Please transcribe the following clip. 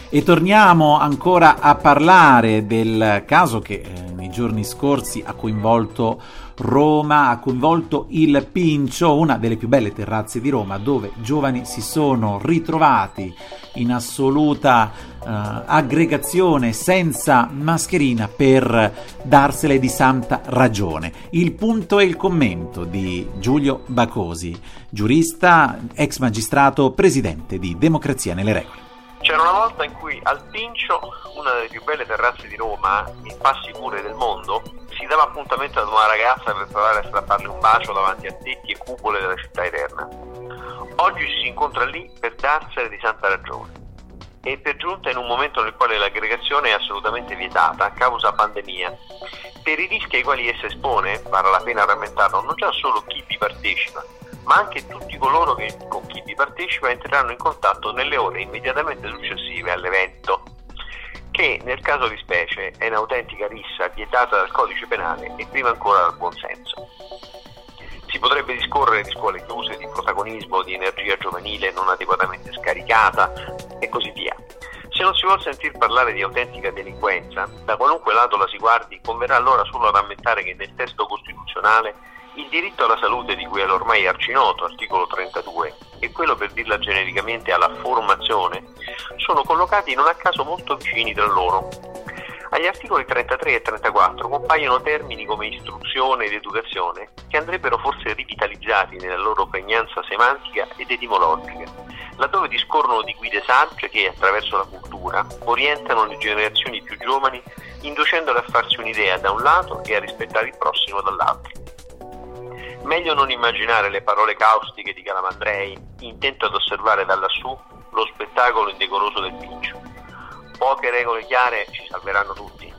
E torniamo ancora a parlare del caso che nei giorni scorsi ha coinvolto Roma, ha coinvolto il Pincio, una delle più belle terrazze di Roma, dove giovani si sono ritrovati in assoluta aggregazione senza mascherina per darsele di santa ragione. Il punto e il commento di Giulio Bacosi, giurista, ex magistrato, presidente di Democrazia nelle Regole. C'era una volta in cui al Pincio, una delle più belle terrazze di Roma e passi pure del mondo, si dava appuntamento ad una ragazza per provare a strapparle un bacio davanti a tetti e cupole della città eterna. Oggi ci si incontra lì per darsene di santa ragione. E per giunta in un momento nel quale l'aggregazione è assolutamente vietata a causa pandemia. Per i rischi ai quali essa espone, vale la pena rammentarlo, non già solo chi vi partecipa, ma anche tutti coloro che con chi vi partecipa entreranno in contatto nelle ore immediatamente successive all'evento, che nel caso di specie è un'autentica rissa vietata dal codice penale e prima ancora dal buonsenso. Si potrebbe discorrere di scuole chiuse, di protagonismo, di energia giovanile non adeguatamente scaricata e così via. Se non si vuol sentir parlare di autentica delinquenza, da qualunque lato la si guardi, converrà allora solo a rammentare che nel testo costituzionale il diritto alla salute, di cui è l'ormai arcinoto articolo 32, e quello, per dirla genericamente, alla formazione, sono collocati non a caso molto vicini tra loro. Agli articoli 33 e 34 compaiono termini come istruzione ed educazione che andrebbero forse rivitalizzati nella loro pregnanza semantica ed etimologica, laddove discorrono di guide sagge che, attraverso la cultura, orientano le generazioni più giovani, inducendole a farsi un'idea da un lato e a rispettare il prossimo dall'altro. Meglio non immaginare le parole caustiche di Calamandrei, intento ad osservare da lassù lo spettacolo indecoroso del Pincio. Poche regole chiare ci salveranno tutti.